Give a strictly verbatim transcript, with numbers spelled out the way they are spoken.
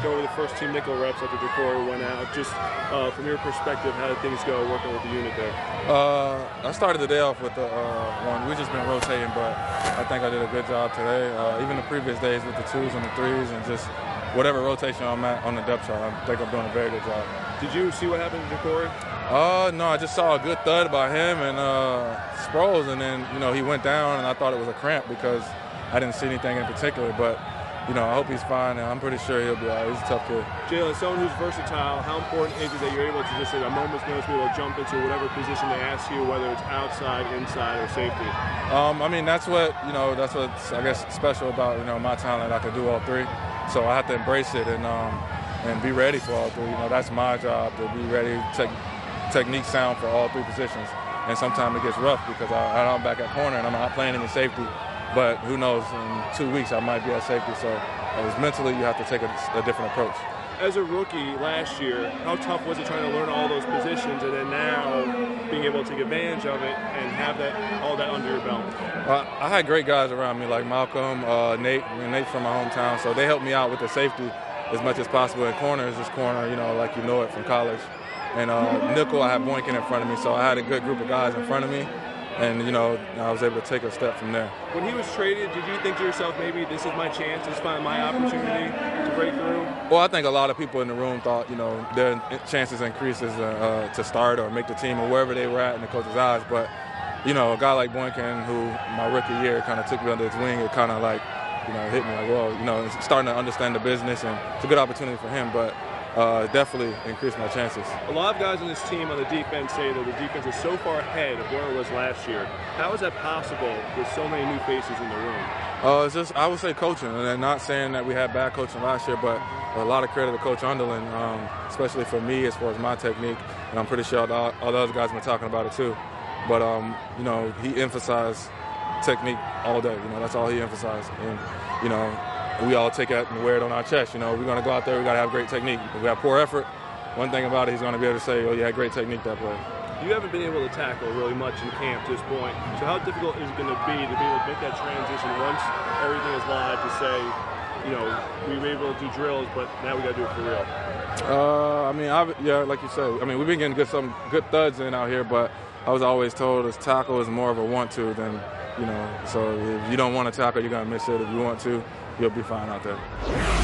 over the first two nickel reps after Jacory went out. Just uh, from your perspective, how did things go working with the unit there? Uh, I started the day off with the uh, one. We've just been rotating, but I think I did a good job today. Uh, even the previous days with the twos and the threes and just whatever rotation I'm at on the depth chart, I think I'm doing a very good job. Did you see what happened to Jacory? Uh, no, I just saw a good thud by him and uh, Sproles, and then, you know, he went down, and I thought it was a cramp because I didn't see anything in particular, but you know, I hope he's fine, and I'm pretty sure he'll be all right. He's a tough kid. Jalen, someone who's versatile, how important is it that you're able to just at a moment's notice be able to jump into whatever position they ask you, whether it's outside, inside, or safety? Um, I mean, that's what, you know, that's what's, I guess, special about, you know, my talent. I can do all three. So I have to embrace it and um, and be ready for all three. You know, that's my job, to be ready, te- technique sound for all three positions. And sometimes it gets rough because I, I'm back at corner and I'm not playing any safety. But who knows, in two weeks I might be at safety. So it was mentally you have to take a, a different approach. As a rookie last year, how tough was it trying to learn all those positions and then now being able to take advantage of it and have that all that under your belt? Uh, I had great guys around me like Malcolm, uh, Nate. I mean, Nate's from my hometown, so they helped me out with the safety as much as possible. And corner is just corner, you know, like you know it from college. And uh, nickel, I had Boykin in front of me, so I had a good group of guys in front of me. And, you know, I was able to take a step from there. When he was traded, did you think to yourself, maybe this is my chance, this is my opportunity to break through? Well, I think a lot of people in the room thought, you know, their chances increases uh, to start or make the team or wherever they were at in the coach's eyes. But, you know, a guy like Boykin, who my rookie year kind of took me under his wing, it kind of like, you know, hit me like, well, you know, starting to understand the business, and it's a good opportunity for him. But Uh, definitely increased my chances. A lot of guys on this team on the defense say that the defense is so far ahead of where it was last year. How is that possible with so many new faces in the room? Uh, it's just, I would say coaching, and I'm not saying that we had bad coaching last year, but a lot of credit to Coach Underlin, um, especially for me as far as my technique, and I'm pretty sure all, all the other guys have been talking about it too. But, um, you know, he emphasized technique all day. You know, that's all he emphasized. And, you know, we all take it and wear it on our chest. You know, we're going to go out there, we got to have great technique. If we have poor effort, one thing about it, he's going to be able to say, oh, you had great technique that play. You haven't been able to tackle really much in camp to this point. So how difficult is it going to be to be able to make that transition once everything is live to say, you know, we were able to do drills, but now we got to do it for real? Uh, I mean, I've, yeah, like you said, I mean, we've been getting good, some good thuds in out here, but I was always told this tackle is more of a want-to than, you know, so if you don't want to tackle, you're going to miss it. If you want to, you'll be fine out there.